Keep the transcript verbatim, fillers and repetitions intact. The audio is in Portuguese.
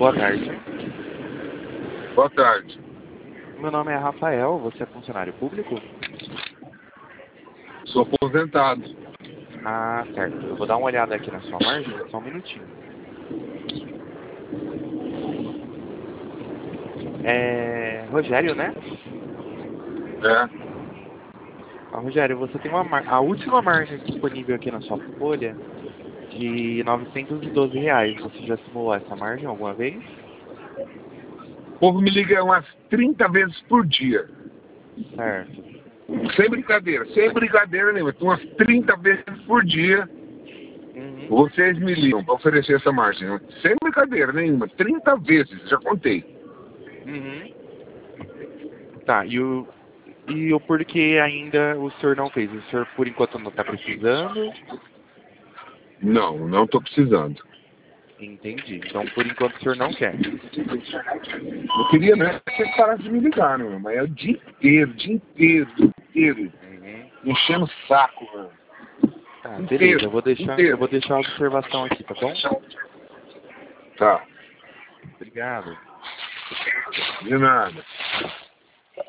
Boa tarde. Boa tarde. Meu nome é Rafael, você é funcionário público? Sou aposentado. Ah, certo. Eu vou dar uma olhada aqui na sua margem, só um minutinho. É... Rogério, né? É. Ah, Rogério, você tem uma mar... a última margem disponível aqui na sua folha de novecentos e doze reais. Você já simulou essa margem alguma vez? O povo me liga umas trinta vezes por dia. Certo. Sem brincadeira, sem brincadeira nenhuma. Umas trinta vezes por dia Uhum. vocês me ligam para oferecer essa margem. Sem brincadeira nenhuma. trinta vezes, já contei. Uhum. Tá, e o, e o porquê ainda o senhor não fez? O senhor, por enquanto, não está precisando? Não, não estou precisando. Entendi. Então, por enquanto, o senhor não quer. Eu queria, né, que você parasse de me ligar, né, mas é o dia inteiro, dia inteiro, dia inteiro. Uhum. Enchendo o saco, mano. Tá, beleza. Inteiro, Eu vou deixar, eu inteiro. vou deixar a observação aqui, tá bom? Tá, Obrigado. de nada.